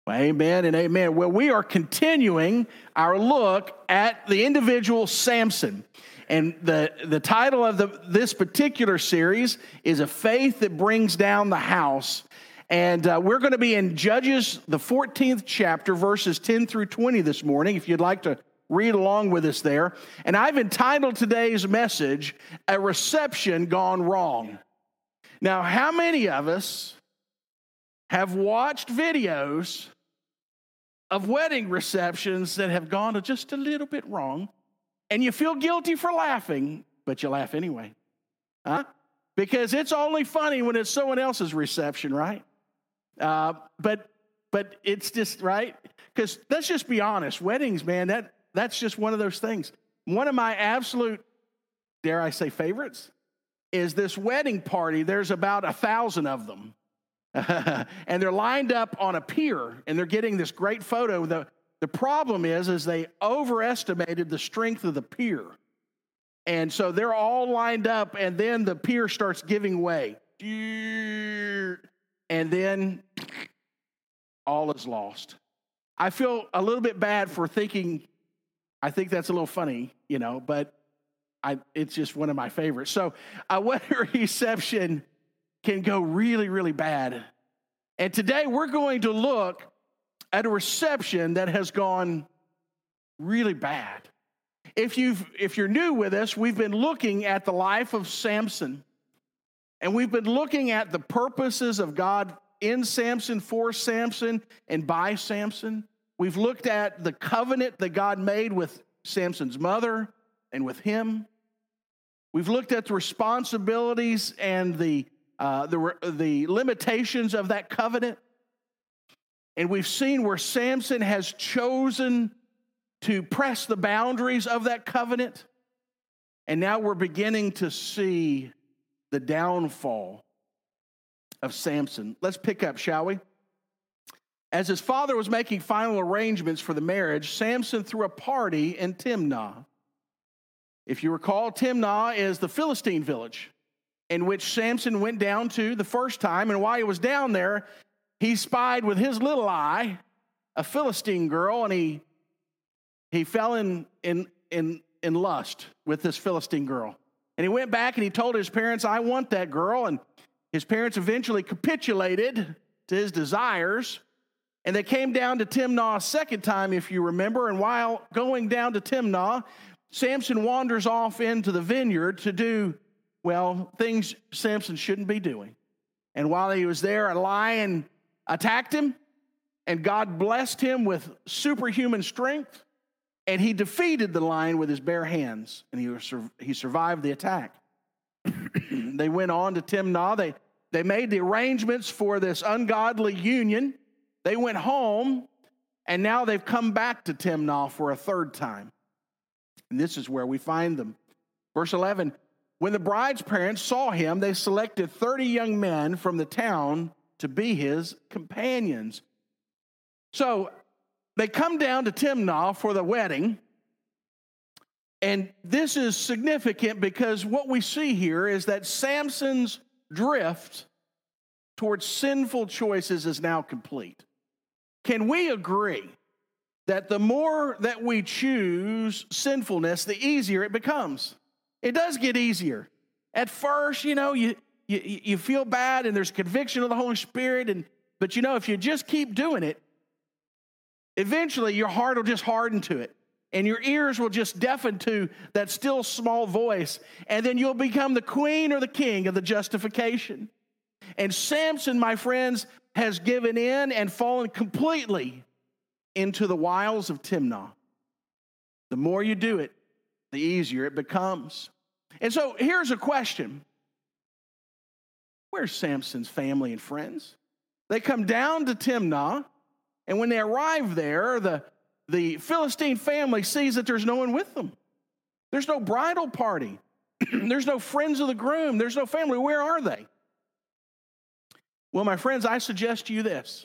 Amen and amen. Well, we are continuing our look at the individual Samson. And the title of this particular series is A Faith That Brings Down the House. And we're going to be in Judges, the 14th chapter, verses 10 through 20 this morning, if you'd like to read along with us there. And I've entitled today's message, A Reception Gone Wrong. Now, how many of us have watched videos of wedding receptions that have gone just a little bit wrong, and you feel guilty for laughing, but you laugh anyway? Huh? Because it's only funny when it's someone else's reception, right? But it's just, right? Because let's just be honest, weddings, man, that's just one of those things. One of my absolute, dare I say, favorites is this wedding party. There's about 1,000 of them. And they're lined up on a pier, and they're getting this great photo. The problem is they overestimated the strength of the pier. And so they're all lined up, and then the pier starts giving way. And then all is lost. I feel a little bit bad for thinking, I think that's a little funny, but it's just one of my favorites. So a wedding reception can go really, really bad. And today we're going to look at a reception that has gone really bad. If you're new with us, we've been looking at the life of Samson. And we've been looking at the purposes of God in Samson, for Samson, and by Samson. We've looked at the covenant that God made with Samson's mother and with him. We've looked at the responsibilities and the limitations of that covenant. And we've seen where Samson has chosen to press the boundaries of that covenant. And now we're beginning to see the downfall of Samson. Let's pick up, shall we? As his father was making final arrangements for the marriage, Samson threw a party in Timnah. If you recall, Timnah is the Philistine village in which Samson went down to the first time. And while he was down there, he spied with his little eye a Philistine girl, and he fell in lust with this Philistine girl. And he went back and he told his parents, I want that girl. And his parents eventually capitulated to his desires. And they came down to Timnah a second time, if you remember. And while going down to Timnah, Samson wanders off into the vineyard to do, things Samson shouldn't be doing. And while he was there, a lion attacked him, and God blessed him with superhuman strength, and he defeated the lion with his bare hands, and he survived the attack. They went on to Timnah. They made the arrangements for this ungodly union. They went home, and now they've come back to Timnah for a third time. And this is where we find them. Verse 11, when the bride's parents saw him, they selected 30 young men from the town to be his companions. So they come down to Timnah for the wedding. And this is significant because what we see here is that Samson's drift towards sinful choices is now complete. Can we agree that the more that we choose sinfulness, the easier it becomes? It does get easier. At first, you feel bad and there's conviction of the Holy Spirit, but if you just keep doing it, eventually your heart will just harden to it, and your ears will just deafen to that still small voice, and then you'll become the queen or the king of the justification. And Samson, my friends, has given in and fallen completely into the wiles of Timnah. The more you do it, the easier it becomes. And so here's a question. Where's Samson's family and friends? They come down to Timnah, and when they arrive there, the Philistine family sees that there's no one with them. There's no bridal party. There's no friends of the groom. There's no family. Where are they? Well, my friends, I suggest to you this.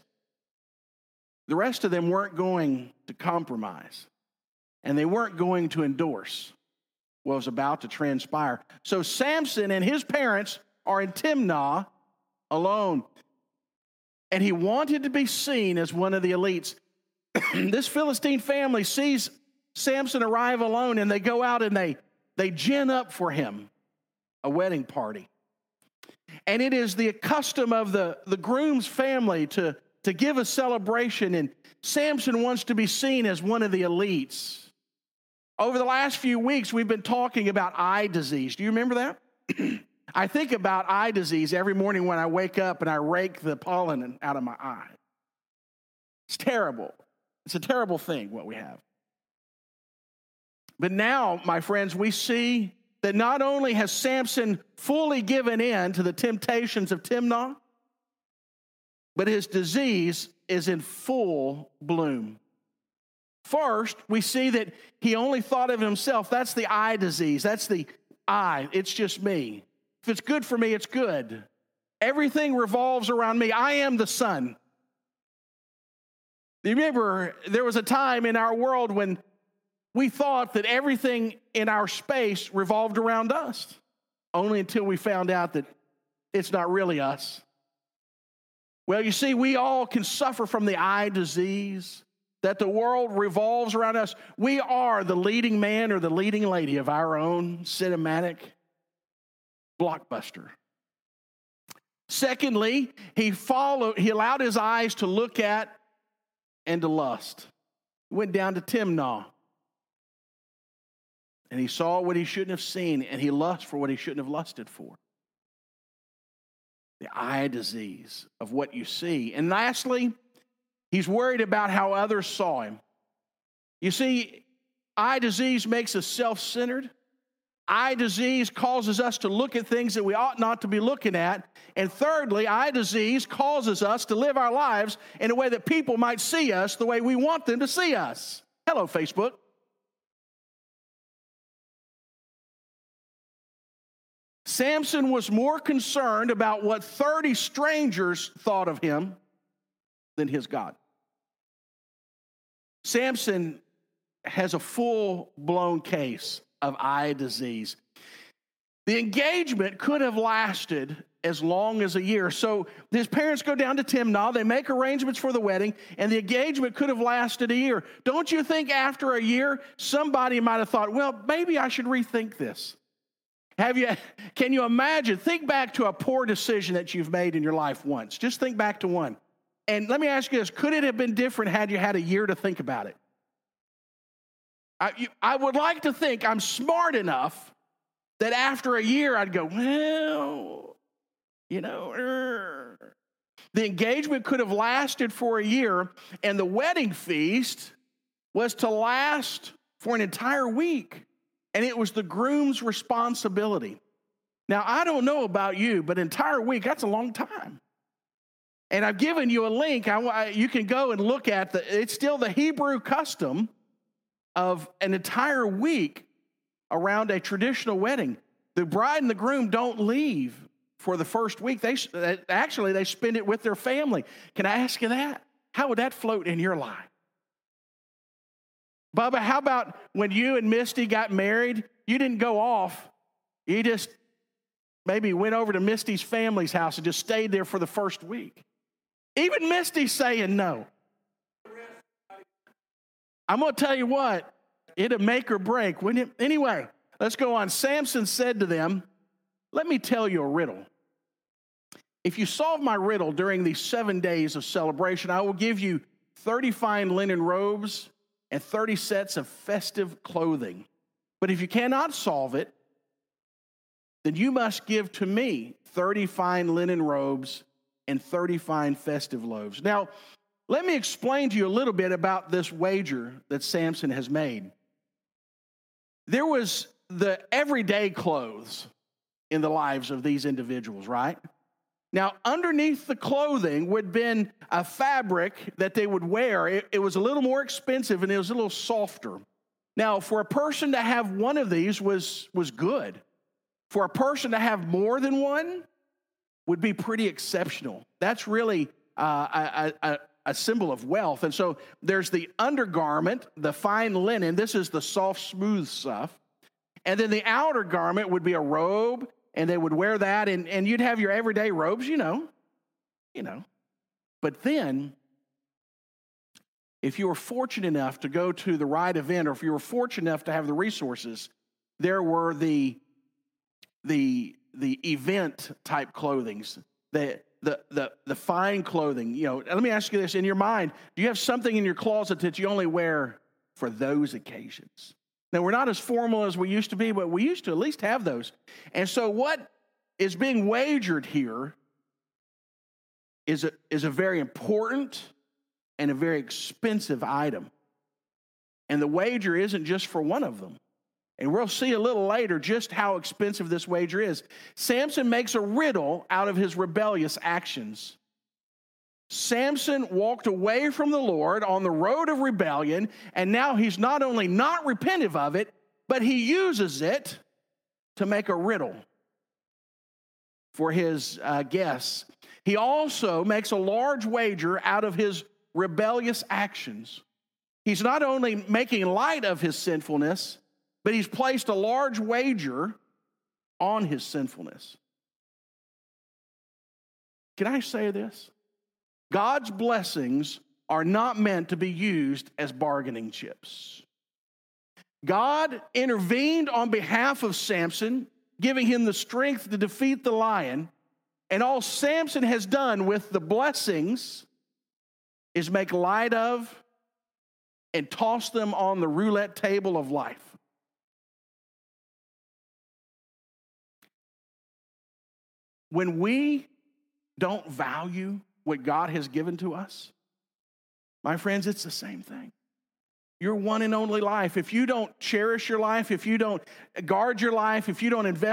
The rest of them weren't going to compromise, and they weren't going to endorse what was about to transpire. So Samson and his parents are in Timnah alone. and he wanted to be seen as one of the elites. This Philistine family sees Samson arrive alone, and they go out and they gin up for him a wedding party. And it is the custom of the groom's family to give a celebration, and Samson wants to be seen as one of the elites. Over the last few weeks, we've been talking about eye disease. Do you remember that? I think about eye disease every morning when I wake up and I rake the pollen out of my eye. It's terrible. It's a terrible thing, what we have. But now, my friends, we see that not only has Samson fully given in to the temptations of Timnah, but his disease is in full bloom. First, we see that he only thought of himself. That's the eye disease. That's the eye. It's just me. If it's good for me, it's good. Everything revolves around me. I am the sun. You remember, there was a time in our world when we thought that everything in our space revolved around us, only until we found out that it's not really us. Well, you see, we all can suffer from the eye disease, that the world revolves around us. We are the leading man or the leading lady of our own cinematic blockbuster. Secondly, he allowed his eyes to look at and to lust. He went down to Timnah, and he saw what he shouldn't have seen, and he lusted for what he shouldn't have lusted for. The eye disease of what you see. And lastly, he's worried about how others saw him. You see, eye disease makes us self-centered. Eye disease causes us to look at things that we ought not to be looking at. And thirdly, eye disease causes us to live our lives in a way that people might see us the way we want them to see us. Hello, Facebook. Samson was more concerned about what 30 strangers thought of him than his God. Samson has a full-blown case of eye disease. The engagement could have lasted as long as a year. So his parents go down to Timnah, they make arrangements for the wedding, and the engagement could have lasted a year. Don't you think after a year, somebody might have thought, well, maybe I should rethink this? Can you imagine? Think back to a poor decision that you've made in your life once. Just think back to one. And let me ask you this, could it have been different had you had a year to think about it? I would like to think I'm smart enough that after a year I'd go, well, the engagement could have lasted for a year, and the wedding feast was to last for an entire week, and it was the groom's responsibility. Now, I don't know about you, but an entire week, that's a long time. And I've given you a link. You can go and look at it's still the Hebrew custom of an entire week around a traditional wedding. The bride and the groom don't leave for the first week. They spend it with their family. Can I ask you that? How would that float in your life? Bubba, how about when you and Misty got married, you didn't go off. You just maybe went over to Misty's family's house and just stayed there for the first week. Even Misty's saying no. I'm going to tell you what, it'd make or break, wouldn't it? Anyway, let's go on. Samson said to them, let me tell you a riddle. If you solve my riddle during these 7 days of celebration, I will give you 30 fine linen robes and 30 sets of festive clothing. But if you cannot solve it, then you must give to me 30 fine linen robes and 30 fine festive loaves. Now, let me explain to you a little bit about this wager that Samson has made. There was the everyday clothes in the lives of these individuals, right? Now, underneath the clothing would have been a fabric that they would wear. It was a little more expensive and it was a little softer. Now, for a person to have one of these was good. For a person to have more than one would be pretty exceptional. That's really a symbol of wealth. And so there's the undergarment, the fine linen. This is the soft, smooth stuff. And then the outer garment would be a robe, and they would wear that, and you'd have your everyday robes, you know. But then, if you were fortunate enough to go to the right event, or if you were fortunate enough to have the resources, there were the event type clothings, the fine clothing. You know, let me ask you this: in your mind, do you have something in your closet that you only wear for those occasions? Now, we're not as formal as we used to be, but we used to at least have those. And so what is being wagered here is a very important and a very expensive item. And the wager isn't just for one of them. And we'll see a little later just how expensive this wager is. Samson makes a riddle out of his rebellious actions. Samson walked away from the Lord on the road of rebellion, and now he's not only not repentive of it, but he uses it to make a riddle for his guests. He also makes a large wager out of his rebellious actions. He's not only making light of his sinfulness, but he's placed a large wager on his sinfulness. Can I say this? God's blessings are not meant to be used as bargaining chips. God intervened on behalf of Samson, giving him the strength to defeat the lion, and all Samson has done with the blessings is make light of and toss them on the roulette table of life. When we don't value what God has given to us, my friends, it's the same thing. Your one and only life. If you don't cherish your life, if you don't guard your life, if you don't invest